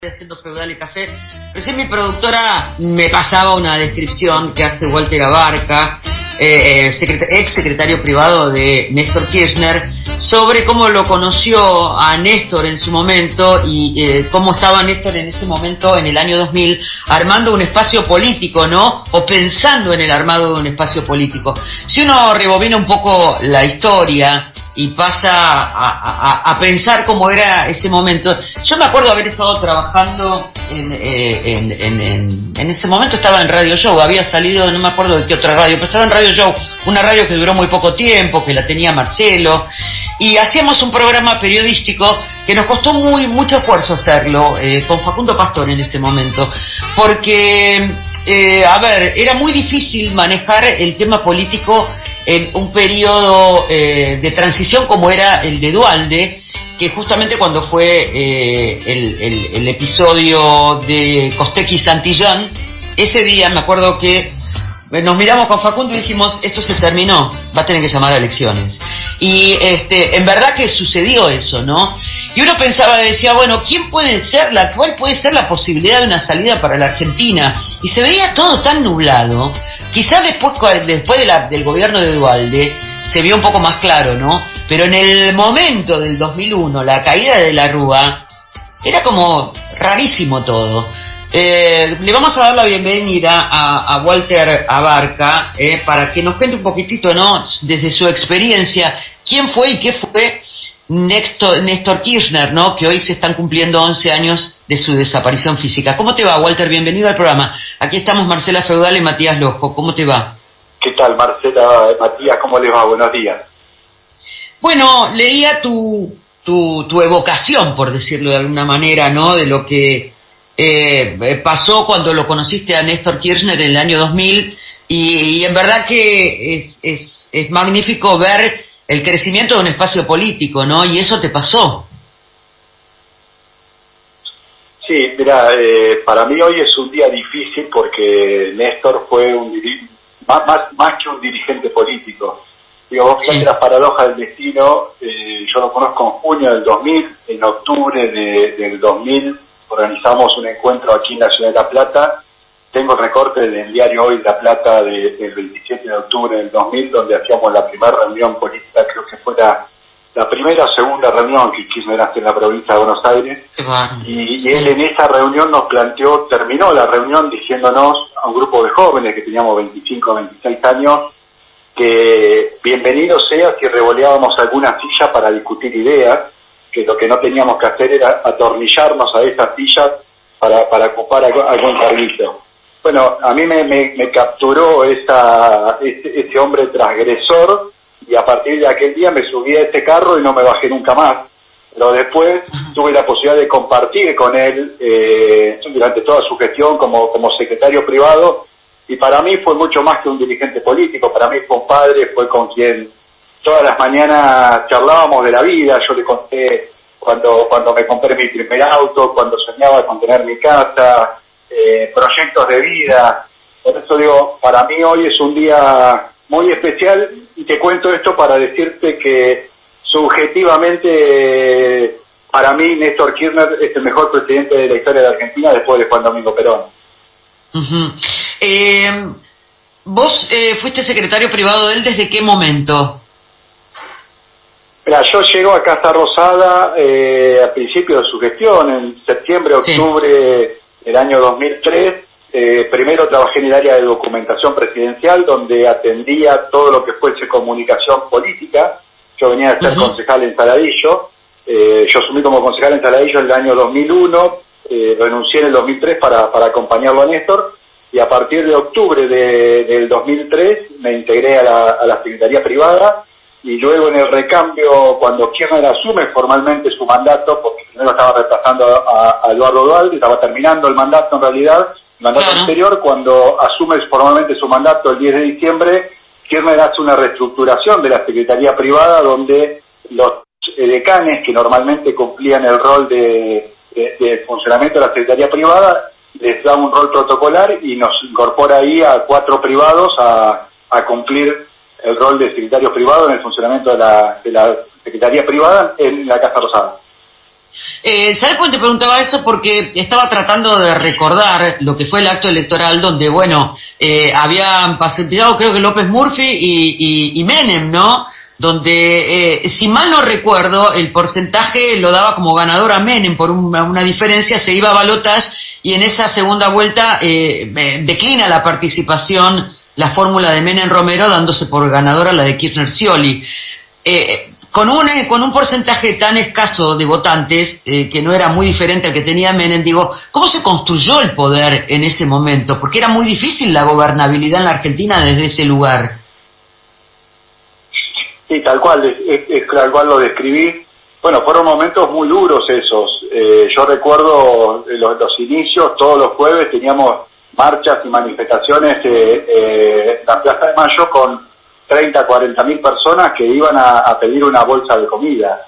Haciendo Feudal y Café. Recién mi productora me pasaba una descripción que hace Walter Abarca, ex secretario privado de Néstor Kirchner, sobre cómo lo conoció a Néstor en su momento y cómo estaba Néstor en ese momento, en el año 2000, armando un espacio político, ¿no? O pensando en el armado de un espacio político. Si uno rebobina un poco la historia y pasa a pensar cómo era ese momento. Yo me acuerdo haber estado trabajando en ese momento, estaba en Radio Show, había salido, no me acuerdo de qué otra radio, pero estaba en Radio Show, una radio que duró muy poco tiempo, que la tenía Marcelo, y hacíamos un programa periodístico que nos costó mucho esfuerzo hacerlo, con Facundo Pastor en ese momento, porque, era muy difícil manejar el tema político en un periodo de transición como era el de Duhalde, que justamente cuando fue el episodio de Costecchi Santillán, ese día me acuerdo que nos miramos con Facundo y dijimos, esto se terminó, va a tener que llamar a elecciones. Y en verdad que sucedió eso, ¿no? Y uno pensaba, decía, bueno, ¿cuál puede ser la posibilidad de una salida para la Argentina? Y se veía todo tan nublado. Quizás después del gobierno de Duhalde se vio un poco más claro, ¿no? Pero en el momento del 2001, la caída de la Rúa, era como rarísimo todo. Le vamos a dar la bienvenida a Walter Abarca para que nos cuente un poquitito, ¿no? Desde su experiencia, quién fue y qué fue Néstor Kirchner, ¿no? Que hoy se están cumpliendo 11 años de su desaparición física. ¿Cómo te va, Walter? Bienvenido al programa. Aquí estamos Marcela Feudal y Matías Lojo. ¿Cómo te va? ¿Qué tal, Marcela, Matías? ¿Cómo les va? Buenos días. Bueno, leía tu evocación, por decirlo de alguna manera, ¿no? De lo que pasó cuando lo conociste a Néstor Kirchner en el año 2000 y en verdad que es magnífico ver el crecimiento de un espacio político, ¿no? Y eso te pasó. Sí, mira, para mí hoy es un día difícil porque Néstor fue más que un dirigente político. Digo, vos fíjate la paradoja del destino, yo lo conozco en junio del 2000, en octubre del 2000 organizamos un encuentro aquí en la ciudad de La Plata. Tengo el recorte del diario Hoy de La Plata del 27 de octubre del 2000, donde hacíamos la primera reunión política, creo que fue la primera o segunda reunión que Kirchner hace en la provincia de Buenos Aires. Y él en esa reunión nos terminó la reunión diciéndonos a un grupo de jóvenes que teníamos 25 o 26 años, que bienvenido sea si revoleábamos alguna silla para discutir ideas, que lo que no teníamos que hacer era atornillarnos a esas sillas para ocupar algún carguito. Bueno, a mí me capturó ese hombre transgresor y a partir de aquel día me subí a ese carro y no me bajé nunca más. Pero después tuve la posibilidad de compartir con él durante toda su gestión como secretario privado y para mí fue mucho más que un dirigente político, para mí fue un padre, fue con quien todas las mañanas charlábamos de la vida. Yo le conté cuando me compré mi primer auto, cuando soñaba con tener mi casa, proyectos de vida. Por eso digo, para mí hoy es un día muy especial y te cuento esto para decirte que subjetivamente para mí Néstor Kirchner es el mejor presidente de la historia de Argentina después de Juan Domingo Perón. Uh-huh. ¿Vos fuiste secretario privado de él desde qué momento? Mira, yo llego a Casa Rosada a principios de su gestión, en septiembre, octubre del año 2003. Primero trabajé en el área de documentación presidencial, donde atendía todo lo que fuese comunicación política. Yo venía de ser concejal en Saladillo. Yo asumí como concejal en Saladillo en el año 2001, renuncié en el 2003 para acompañarlo a Néstor, y a partir de octubre del 2003 me integré a la Secretaría Privada. Y luego en el recambio, cuando Kirchner asume formalmente su mandato, porque primero estaba reemplazando a Eduardo Duhalde, estaba terminando el mandato en realidad, el mandato anterior, cuando asume formalmente su mandato el 10 de diciembre, Kirchner hace una reestructuración de la Secretaría Privada, donde los decanes que normalmente cumplían el rol de funcionamiento de la Secretaría Privada, les da un rol protocolar y nos incorpora ahí a 4 privados a cumplir el rol de secretario privado en el funcionamiento de la Secretaría Privada en la Casa Rosada. ¿Sabes por qué te preguntaba eso? Porque estaba tratando de recordar lo que fue el acto electoral donde, bueno, habían pasado creo que López Murphy y Menem, ¿no? Donde, si mal no recuerdo, el porcentaje lo daba como ganador a Menem por una diferencia, se iba a balotaje y en esa segunda vuelta declina la participación la fórmula de Menem-Romero, dándose por ganadora la de Kirchner-Scioli. Con un porcentaje tan escaso de votantes, que no era muy diferente al que tenía Menem, digo, ¿cómo se construyó el poder en ese momento? Porque era muy difícil la gobernabilidad en la Argentina desde ese lugar. Sí, tal cual, tal cual lo describí. Bueno, fueron momentos muy duros esos. Yo recuerdo los inicios, todos los jueves teníamos marchas y manifestaciones en la Plaza de Mayo con 30, 40 mil personas que iban a pedir una bolsa de comida.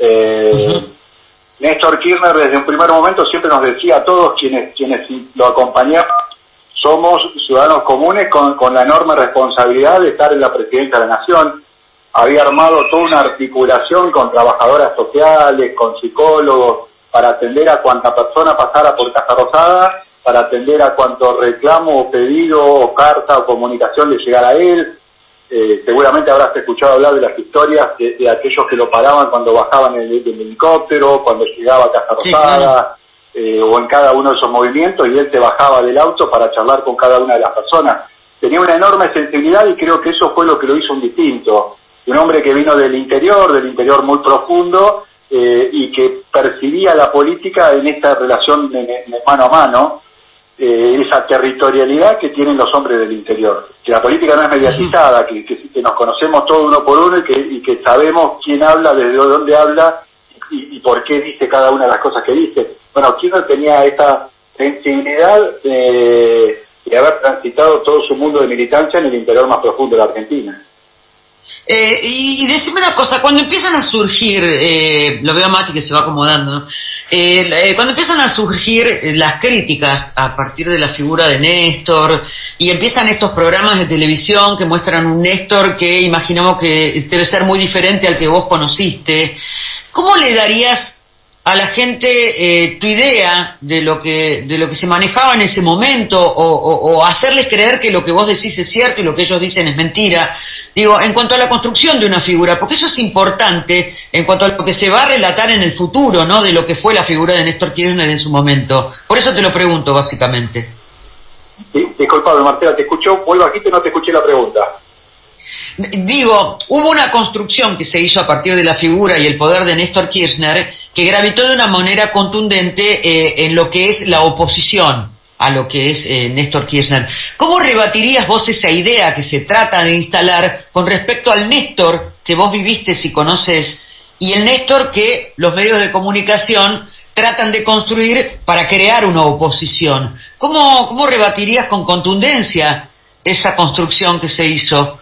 Néstor Kirchner desde un primer momento siempre nos decía a todos quienes lo acompañaban, somos ciudadanos comunes con la enorme responsabilidad de estar en la presidencia de la Nación. Había armado toda una articulación con trabajadoras sociales, con psicólogos, para atender a cuanta persona pasara por Casa Rosada, para atender a cuanto reclamo o pedido o carta o comunicación le llegara a él. Seguramente habrás escuchado hablar de las historias de aquellos que lo paraban cuando bajaban del helicóptero, cuando llegaba a Casa Rosada, sí, claro. O en cada uno de esos movimientos, y él se bajaba del auto para charlar con cada una de las personas. Tenía una enorme sensibilidad y creo que eso fue lo que lo hizo un distinto. Un hombre que vino del interior muy profundo, y que percibía la política en esta relación de mano a mano, esa territorialidad que tienen los hombres del interior, que la política no es mediatizada, que nos conocemos todos uno por uno y que sabemos quién habla, desde dónde habla y por qué dice cada una de las cosas que dice. Bueno, Kirchner tenía esta sensibilidad de haber transitado todo su mundo de militancia en el interior más profundo de la Argentina. Y decime una cosa, cuando empiezan a surgir, lo veo a Mati que se va acomodando, ¿no? Cuando empiezan a surgir las críticas a partir de la figura de Néstor, y empiezan estos programas de televisión que muestran un Néstor que imaginamos que debe ser muy diferente al que vos conociste, ¿cómo le darías a la gente tu idea de lo que se manejaba en ese momento, o hacerles creer que lo que vos decís es cierto y lo que ellos dicen es mentira? Digo, en cuanto a la construcción de una figura, porque eso es importante en cuanto a lo que se va a relatar en el futuro, ¿no? De lo que fue la figura de Néstor Kirchner en su momento. Por eso te lo pregunto, básicamente. Sí, disculpame, Marcela, te escucho muy bajito y no te escuché la pregunta. Digo, hubo una construcción que se hizo a partir de la figura y el poder de Néstor Kirchner que gravitó de una manera contundente en lo que es la oposición a lo que es Néstor Kirchner. ¿Cómo rebatirías vos esa idea que se trata de instalar con respecto al Néstor que vos viviste y conoces, y el Néstor que los medios de comunicación tratan de construir para crear una oposición? ¿Cómo rebatirías con contundencia esa construcción que se hizo?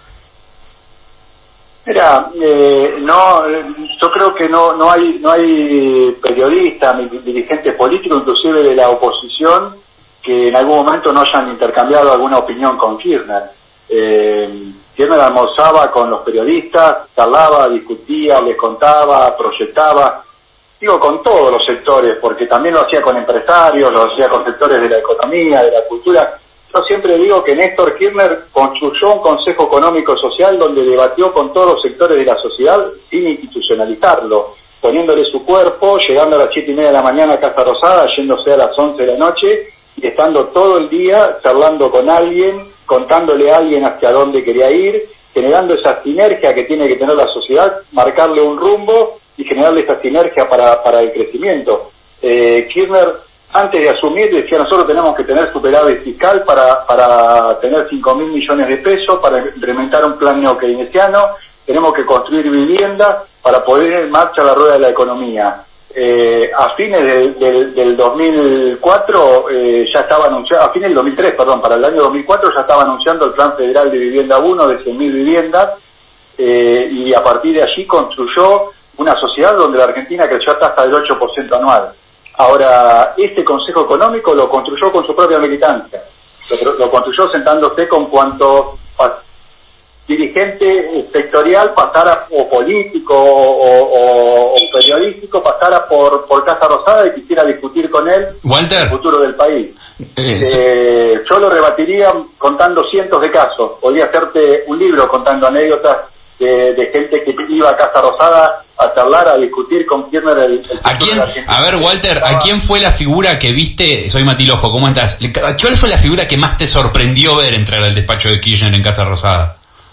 Mira, yo creo que no hay periodistas ni dirigentes políticos, inclusive de la oposición, que en algún momento no hayan intercambiado alguna opinión con Kirchner. Kirchner almorzaba con los periodistas, charlaba, discutía, les contaba, proyectaba, digo con todos los sectores, porque también lo hacía con empresarios, lo hacía con sectores de la economía, de la cultura. Yo siempre digo que Néstor Kirchner construyó un Consejo Económico Social donde debatió con todos los sectores de la sociedad sin institucionalizarlo, poniéndole su cuerpo, llegando a las 7:30 de la mañana a Casa Rosada, yéndose a las 11 de la noche y estando todo el día charlando con alguien, contándole a alguien hacia dónde quería ir, generando esa sinergia que tiene que tener la sociedad, marcarle un rumbo y generarle esa sinergia para el crecimiento. Kirchner, antes de asumir, decía, nosotros tenemos que tener superávit fiscal para tener 5.000 millones de pesos, para implementar un plan neokeynesiano, tenemos que construir vivienda para poner en marcha la rueda de la economía. A fines del 2004 ya estaba anunciado, a fines del 2003, perdón, para el año 2004 ya estaba anunciando el Plan Federal de Vivienda 1 de 100.000 viviendas, y a partir de allí construyó una sociedad donde la Argentina creció a tasa del 8% anual. Ahora, este Consejo Económico lo construyó con su propia militancia, lo construyó sentándose con cuanto dirigente sectorial pasara, o político o periodístico, pasara por Casa Rosada y quisiera discutir con él Walter, el futuro del país. Yo lo rebatiría contando cientos de casos. Podría hacerte un libro contando anécdotas de gente que iba a Casa Rosada a charlar, a discutir con Kirchner el ¿A quién? A ver, Walter, ¿a quién fue la figura que viste? Soy Matilojo, ¿cómo estás? ¿Cuál fue la figura que más te sorprendió ver entrar al despacho de Kirchner en Casa Rosada?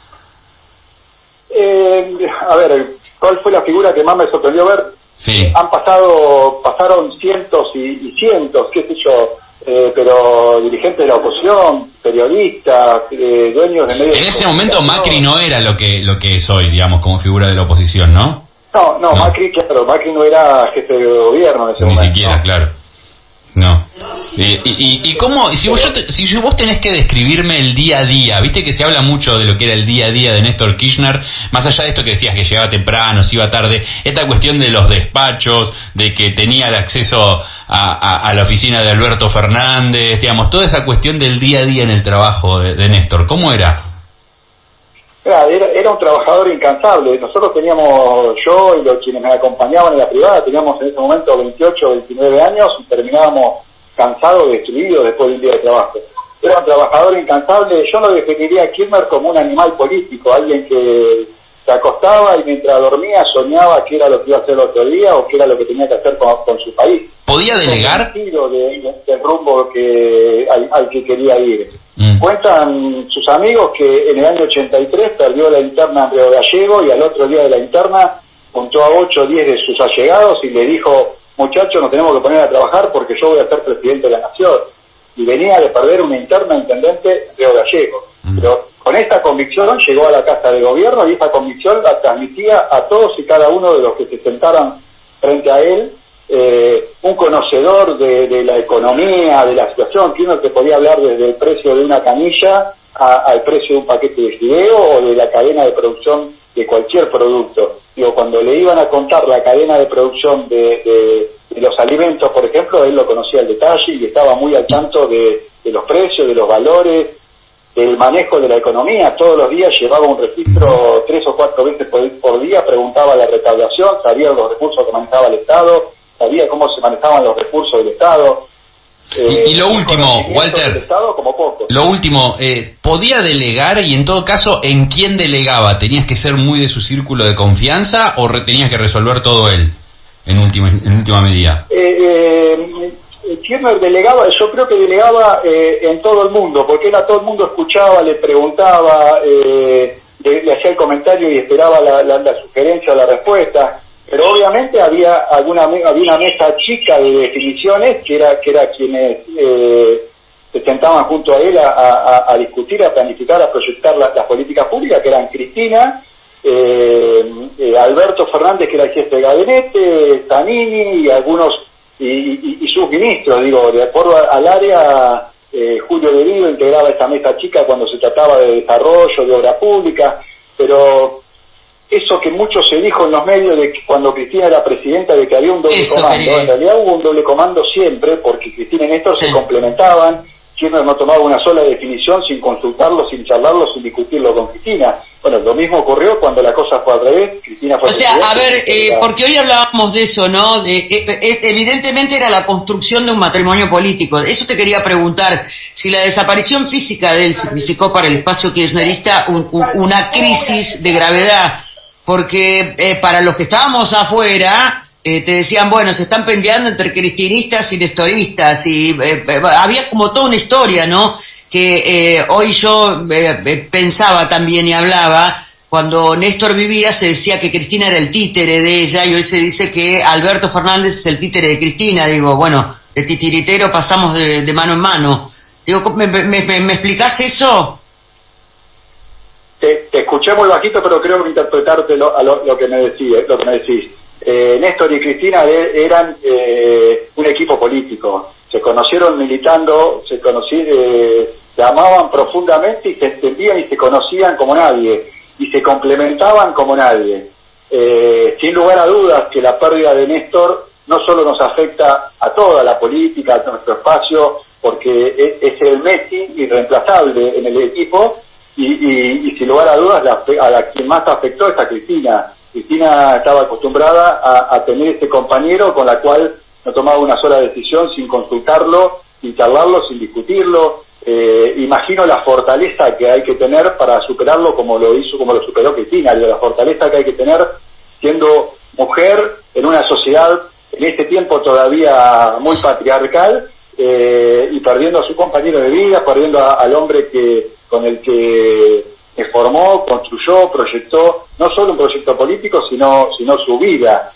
A ver, ¿cuál fue la figura que más me sorprendió ver? Sí. Pasaron cientos y cientos, qué sé yo, pero dirigentes de la oposición, periodistas, dueños de medios. En ese momento Macri no era lo que es hoy, digamos, como figura de la oposición, ¿no? No. Macri, claro, Macri no era jefe de gobierno en ese momento. Ni siquiera, claro. No. ¿Y cómo? Si vos tenés que describirme el día a día, viste que se habla mucho de lo que era el día a día de Néstor Kirchner, más allá de esto que decías que llegaba temprano, se iba tarde, esta cuestión de los despachos, de que tenía el acceso a la oficina de Alberto Fernández, digamos, toda esa cuestión del día a día en el trabajo de Néstor, ¿cómo era? Era un trabajador incansable. Nosotros teníamos, yo y los quienes me acompañaban en la privada, teníamos en ese momento 28 o 29 años y terminábamos cansados, destruidos después de un día de trabajo. Era un trabajador incansable. Yo no definiría a Kirchner como un animal político, alguien que se acostaba y mientras dormía soñaba qué era lo que iba a hacer el otro día o qué era lo que tenía que hacer con su país. ¿Podía delegar? Del rumbo al que quería ir. Cuentan sus amigos que en el año 83 perdió la interna en Río Gallego y al otro día de la interna juntó a 8 o 10 de sus allegados y le dijo: muchachos, nos tenemos que poner a trabajar porque yo voy a ser presidente de la nación. Y venía de perder una interna intendente en Río Gallego. Pero con esta convicción llegó a la Casa de Gobierno y esta convicción la transmitía a todos y cada uno de los que se sentaran frente a él. Un conocedor de la economía, de la situación, que uno te podía hablar desde el precio de una canilla al precio de un paquete de fideo o de la cadena de producción de cualquier producto. Digo, cuando le iban a contar la cadena de producción de los alimentos, por ejemplo, él lo conocía al detalle y estaba muy al tanto de los precios, de los valores, del manejo de la economía. Todos los días llevaba un registro 3 o 4 veces por día, preguntaba la recaudación, sabía los recursos que manejaba el Estado, sabía cómo se manejaban los recursos del Estado. Y lo último, Walter, Estado como poco. Lo último, ¿podía delegar y en todo caso en quién delegaba? ¿Tenías que ser muy de su círculo de confianza o tenías que resolver todo él en última medida? Kirchner delegaba, yo creo que delegaba en todo el mundo, porque él a todo el mundo escuchaba, le preguntaba, le hacía el comentario y esperaba la sugerencia o la respuesta. Pero obviamente había una mesa chica de definiciones que era quienes se sentaban junto a él a discutir, a planificar, a proyectar las políticas públicas, que eran Cristina, Alberto Fernández, que era el jefe de gabinete, Zanini y algunos y sus ministros. Digo, de acuerdo al área, Julio Derivo integraba esta mesa chica cuando se trataba de desarrollo, de obra pública, pero eso que mucho se dijo en los medios de que cuando Cristina era presidenta de que había un doble comando, en realidad hubo un doble comando siempre, porque Cristina y Néstor se complementaban. Kirchner no tomaba una sola definición sin consultarlo, sin charlarlo, sin discutirlo con Cristina. Bueno, lo mismo ocurrió cuando la cosa fue al revés. Cristina fue a ver, porque hoy hablábamos de eso, ¿no? Evidentemente era la construcción de un matrimonio político. Eso te quería preguntar, si la desaparición física de él significó para el espacio kirchnerista una crisis de gravedad, porque para los que estábamos afuera te decían, bueno, se están peleando entre cristinistas y nestoristas, y había como toda una historia, ¿no? Que hoy yo pensaba también y hablaba, cuando Néstor vivía se decía que Cristina era el títere de ella, y hoy se dice que Alberto Fernández es el títere de Cristina. Digo, bueno, de titiritero pasamos de mano en mano. Digo, ¿me explicás eso? Te escuché muy bajito, pero creo que interpretarte lo que me decís. Néstor y Cristina eran un equipo político. Se conocieron militando, se amaban profundamente y se entendían y se conocían como nadie, y se complementaban como nadie. Sin lugar a dudas que la pérdida de Néstor no solo nos afecta a toda la política, a nuestro espacio, porque es el Messi irreemplazable en el equipo, y sin lugar a dudas a la quien más afectó es a Cristina. Cristina estaba acostumbrada a tener ese compañero con la cual no tomaba una sola decisión sin consultarlo, sin charlarlo, sin discutirlo. Imagino la fortaleza que hay que tener para superarlo como lo superó Cristina, la fortaleza que hay que tener siendo mujer en una sociedad en este tiempo todavía muy patriarcal, y perdiendo a su compañero de vida, perdiendo al hombre con el que formó, construyó, proyectó, no solo un proyecto político, sino su vida.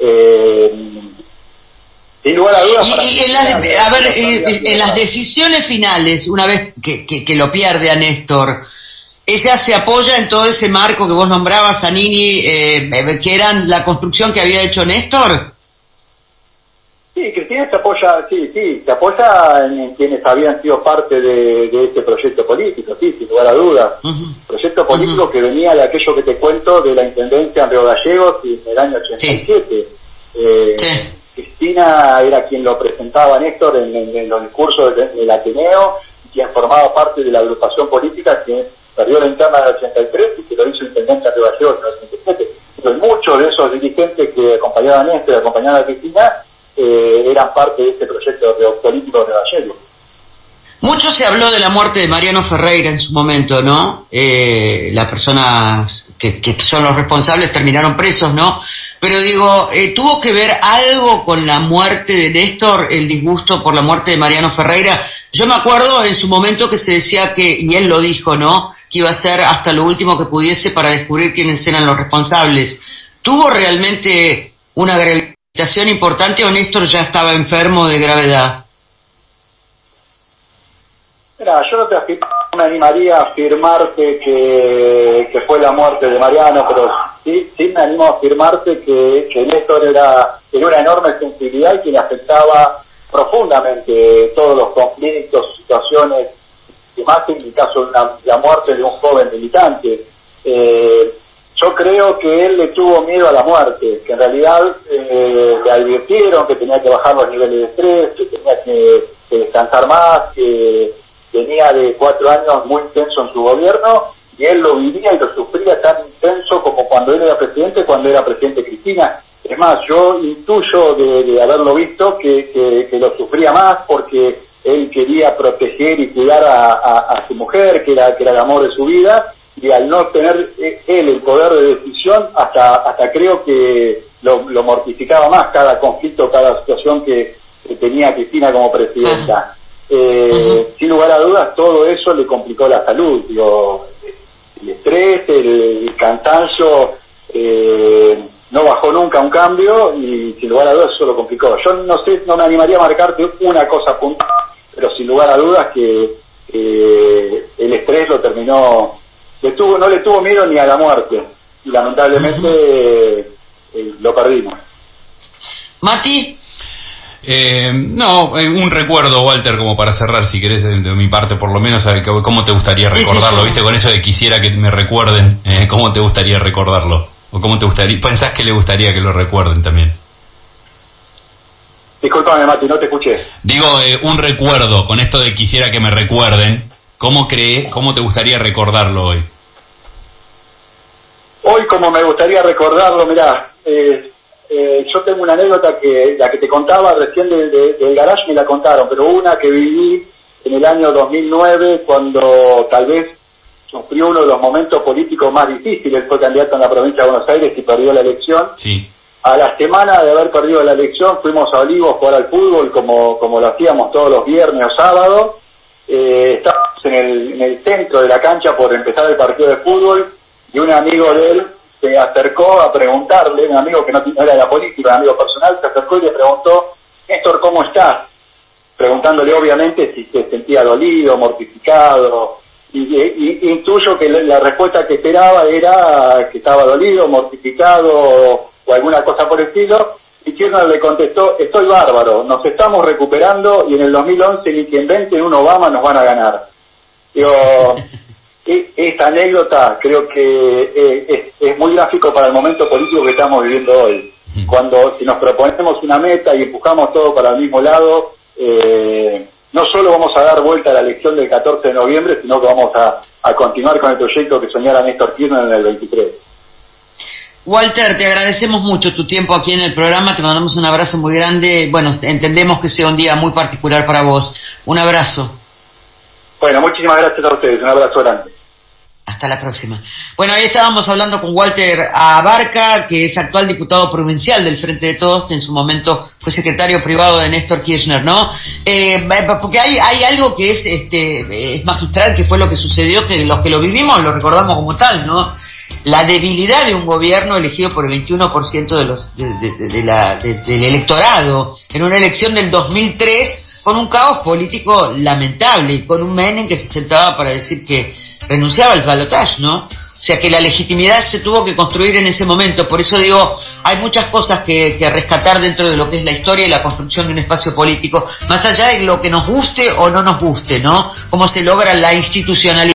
Sin lugar a dudas. Y en las decisiones finales, una vez que lo pierde a Néstor, ella se apoya en todo ese marco que vos nombrabas, Zanini, que eran la construcción que había hecho Néstor. Sí, Cristina se apoya en quienes habían sido parte de este proyecto político, sí, sin lugar a dudas. Proyecto político que venía de aquello que te cuento de la intendencia en Río Gallegos en el año 87. Cristina era quien lo presentaba a Néstor en los discursos del Ateneo, quien formaba parte de la agrupación política que perdió la interna del 83 y que lo hizo intendente de Río Gallegos en el 87. Entonces muchos de esos dirigentes que acompañaban a Néstor y acompañaban a Cristina eran parte de este proyecto político de Gallegos. Mucho se habló de la muerte de Mariano Ferreira en su momento, ¿no? Las personas que son los responsables terminaron presos, ¿no? Pero digo, ¿tuvo que ver algo con la muerte de Néstor, el disgusto por la muerte de Mariano Ferreira? Yo me acuerdo en su momento que se decía y él lo dijo, ¿no?, que iba a hacer hasta lo último que pudiese para descubrir quiénes eran los responsables. ¿Tuvo realmente una gravitación importante o Néstor ya estaba enfermo de gravedad? Mira, yo no me animaría a afirmarte que fue la muerte de Mariano, pero sí me animo a afirmarte que Néstor tenía una enorme sensibilidad y que le afectaba profundamente todos los conflictos, situaciones, y más en el caso de la muerte de un joven militante. Yo creo que él le tuvo miedo a la muerte, que en realidad le advirtieron que tenía que bajar los niveles de estrés, que tenía que descansar más, que venía de 4 años muy intenso en su gobierno, y él lo vivía y lo sufría tan intenso como cuando él era presidente Cristina. Es más, yo intuyo de haberlo visto que lo sufría más porque él quería proteger y cuidar a su mujer, que era el amor de su vida, y al no tener él el poder de decisión, hasta creo que lo mortificaba más cada conflicto, cada situación que tenía Cristina como presidenta. Sin lugar a dudas, todo eso le complicó la salud, el estrés, el cansancio, no bajó nunca un cambio y sin lugar a dudas eso lo complicó. Yo no me animaría a marcarte una cosa puntual, pero sin lugar a dudas que el estrés lo terminó, no le tuvo miedo ni a la muerte y lamentablemente lo perdimos. Mati. Un recuerdo, Walter, como para cerrar, si querés, de mi parte, por lo menos, ¿cómo te gustaría recordarlo? Sí. ¿Viste? Con eso de quisiera que me recuerden, ¿cómo te gustaría recordarlo? ¿O cómo pensás que le gustaría que lo recuerden también? Disculpame, Mati, no te escuché. Digo, un recuerdo, con esto de quisiera que me recuerden, ¿cómo te gustaría recordarlo hoy? Hoy, como me gustaría recordarlo, mirá, yo tengo una anécdota la que te contaba recién del garage me la contaron, pero una que viví en el año 2009 cuando tal vez sufrió uno de los momentos políticos más difíciles, fue candidato en la provincia de Buenos Aires y perdió la elección. Sí. A la semana de haber perdido la elección fuimos a Olivos a jugar al fútbol como lo hacíamos todos los viernes o sábados. Estábamos en el centro de la cancha por empezar el partido de fútbol y un amigo de él se acercó a preguntarle, un amigo que no era de la política, un amigo personal, se acercó y le preguntó: Néstor, ¿cómo estás? Preguntándole obviamente si se sentía dolido, mortificado, y intuyo que la respuesta que esperaba era que estaba dolido, mortificado o alguna cosa por el estilo, y Kirchner le contestó: estoy bárbaro, nos estamos recuperando y en el 2011 ni que inventen un Obama nos van a ganar. Digo, esta anécdota creo que es muy gráfico para el momento político que estamos viviendo hoy. Si nos proponemos una meta y empujamos todo para el mismo lado, no solo vamos a dar vuelta a la elección del 14 de noviembre, sino que vamos a a continuar con el proyecto que soñara Néstor Kirchner en el 23. Walter, te agradecemos mucho tu tiempo aquí en el programa, te mandamos un abrazo muy grande, bueno, entendemos que sea un día muy particular para vos, un abrazo. Bueno, muchísimas gracias a ustedes, un abrazo grande. Hasta la próxima. Bueno, ahí estábamos hablando con Walter Abarca, que es actual diputado provincial del Frente de Todos, que en su momento fue secretario privado de Néstor Kirchner, ¿no? Porque hay algo que es magistral, que fue lo que sucedió, que los que lo vivimos lo recordamos como tal, ¿no? La debilidad de un gobierno elegido por el 21% del electorado en una elección del 2003, con un caos político lamentable y con un Menem que se sentaba para decir que renunciaba al balotaje, ¿no? O sea que la legitimidad se tuvo que construir en ese momento. Por eso digo, hay muchas cosas que rescatar dentro de lo que es la historia y la construcción de un espacio político, más allá de lo que nos guste o no nos guste, ¿no? Cómo se logra la institucionalidad